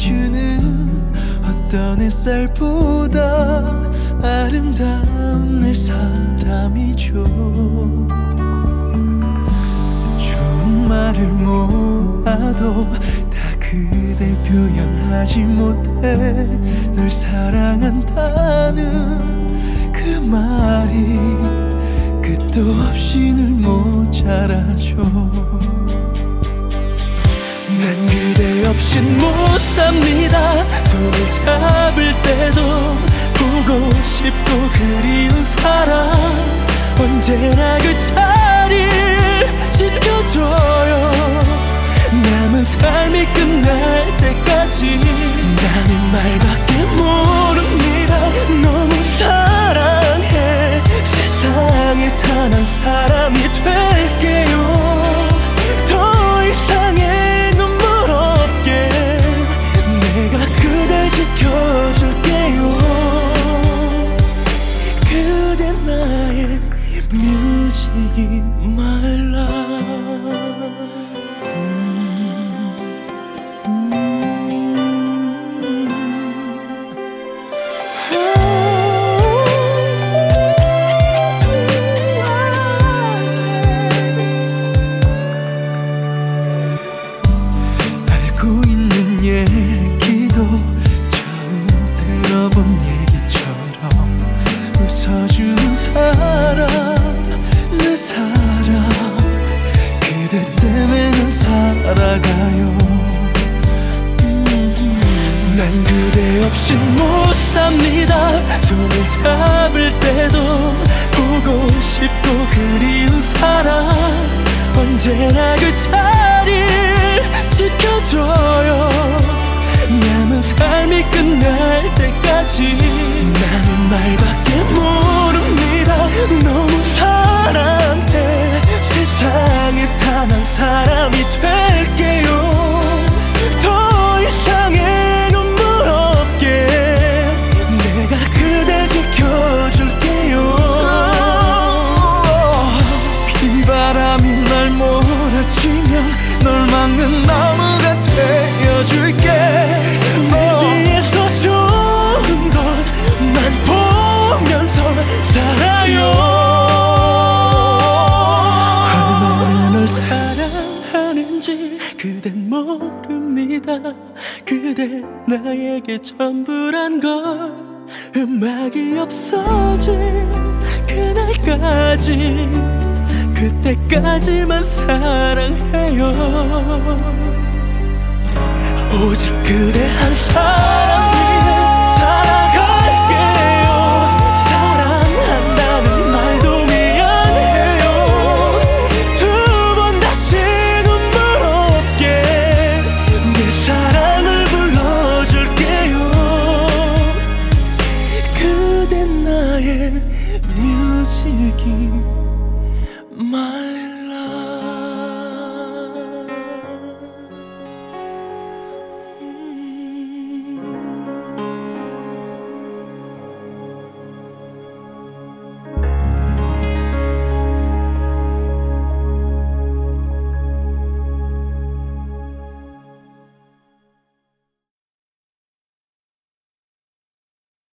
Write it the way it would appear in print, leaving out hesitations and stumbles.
비추는 어떤 햇살보다 아름다운 내 사람이죠. 좋은 말을 모아도 다 그댈 표현하지 못해 널 사랑한다는 그 말이 끝도 없이 늘 모자라죠. 난 그대 없인 못 삽니다. 손을 잡을 때도 보고 싶고 그리운 사람 언제나 그 자리를 지켜줘요. 남은 삶이 끝날 때까지 나는 말밖에 모릅니다. 너무 사랑해. 세상에 단 한 사람이 될게요. 더 이상의 눈물 없게 내가 그댈 지켜줄게요. 그대 나의 뮤직인 my life. 알고 있는 얘기도 처음 들어본 얘기처럼 웃어주는 사람 내 사람 그대 때문에 난 살아가요. 난 그대 없인 못 삽니다. 손을 잡을 때도 보고 싶고 그리운 사람 언제나 그 자리를 지켜줘요. 남은 삶이 끝날 때까지 나는 말밖에 모릅니다. 너무 사랑해. 세상에 단 한 사람이 될게요. 더 이상의 눈물 없게 내가 그댈 지켜줄게요. 비바람이 날 몰아치면 널 막는 나무가 되어줄게. 내 뒤에서 좋은 것만 보면서 살아요. 얼마나 널 사랑하는지 그댄 모릅니다. 그대 나에게 전부란 걸. 음악이 없어질 그날까지 그때까지만 사랑해요. 오직 그대 한 사람 위해 살아갈게요. 사랑한다는 말도 미안해요. 두 번 다시 눈물 없게 내 사랑을 불러줄게요. 그대 나의 뮤직이 my